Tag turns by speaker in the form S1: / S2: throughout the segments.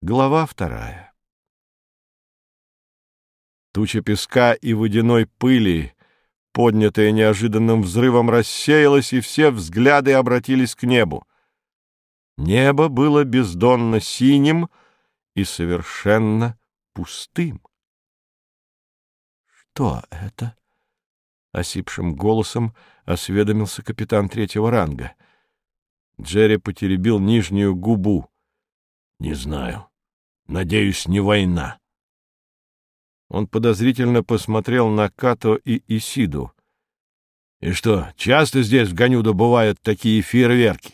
S1: Глава 2. Туча песка и водяной пыли, поднятая неожиданным взрывом, рассеялась, и все взгляды обратились к небу. Небо было бездонно синим и совершенно пустым. «Что это?» — осипшим голосом осведомился капитан 3-го ранга. Джерри потеребил нижнюю губу. «Не знаю. Надеюсь, не война». Он подозрительно посмотрел на Като и Исиду. «И что, часто здесь в Ганюдо бывают такие фейерверки?»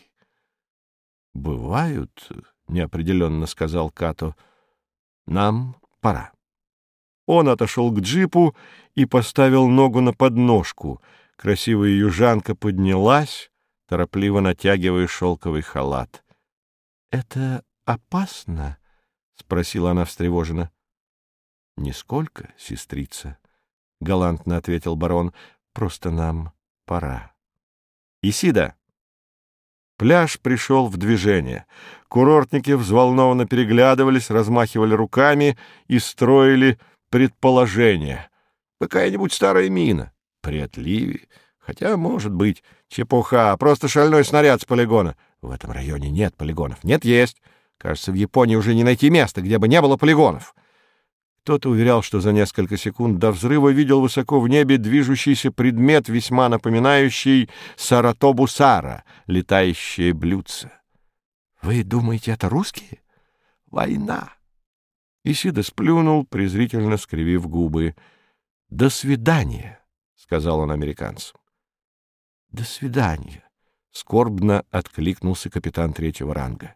S1: «Бывают», — неопределенно сказал Като. «Нам пора». Он отошел к джипу и поставил ногу на подножку. Красивая южанка поднялась, торопливо натягивая шелковый халат. «Это опасно?» — спросила она встревоженно. «Нисколько, сестрица», — галантно ответил барон. «Просто нам пора». «Исида!» Пляж пришел в движение. Курортники взволнованно переглядывались, размахивали руками и строили предположения. Какая-нибудь старая мина. При отливе. Хотя, может быть, чепуха. Просто шальной снаряд с полигона. В этом районе нет полигонов. Нет, есть. Кажется, в Японии уже не найти места, где бы не было полигонов. Кто-то уверял, что за несколько секунд до взрыва видел высоко в небе движущийся предмет, весьма напоминающий Саратобу-Сара, летающее блюдце. «Вы думаете, это русские? Война!» Исида сплюнул, презрительно скривив губы. «До свидания», — сказал он американцам. «До свидания», — скорбно откликнулся капитан 3-го ранга.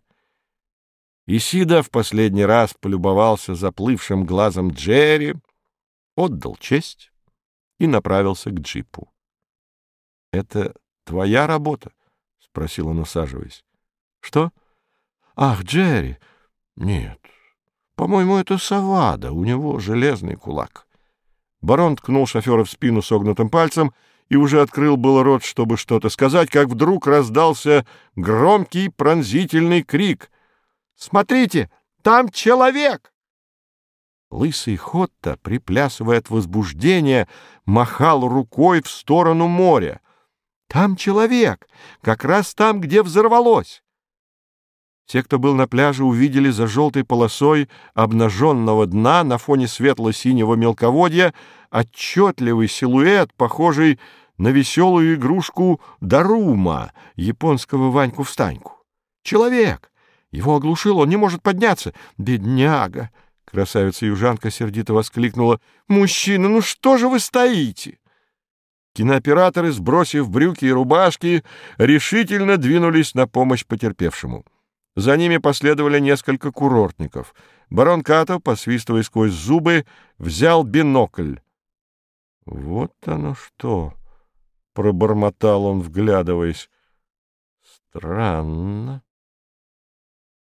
S1: Исида в последний раз полюбовался заплывшим глазом Джерри, отдал честь и направился к джипу. — Это твоя работа? — спросил он, усаживаясь. — Что? — Ах, Джерри! Нет, по-моему, это Савада, у него железный кулак. Барон ткнул шофера в спину согнутым пальцем и уже открыл было рот, чтобы что-то сказать, как вдруг раздался громкий пронзительный крик — «Смотрите, там человек!» Лысый Хотта, приплясывая от возбуждения, махал рукой в сторону моря. «Там человек! Как раз там, где взорвалось!» Все, кто был на пляже, увидели за желтой полосой обнаженного дна на фоне светло-синего мелководья отчетливый силуэт, похожий на веселую игрушку Дарума, японского Ваньку-встаньку. «Человек! Его оглушило, он не может подняться. Бедняга!» Красавица-южанка сердито воскликнула. «Мужчина, ну что же вы стоите?» Кинооператоры, сбросив брюки и рубашки, решительно двинулись на помощь потерпевшему. За ними последовали несколько курортников. Барон Като, посвистывая сквозь зубы, взял бинокль. «Вот оно что!» — пробормотал он, вглядываясь. «Странно.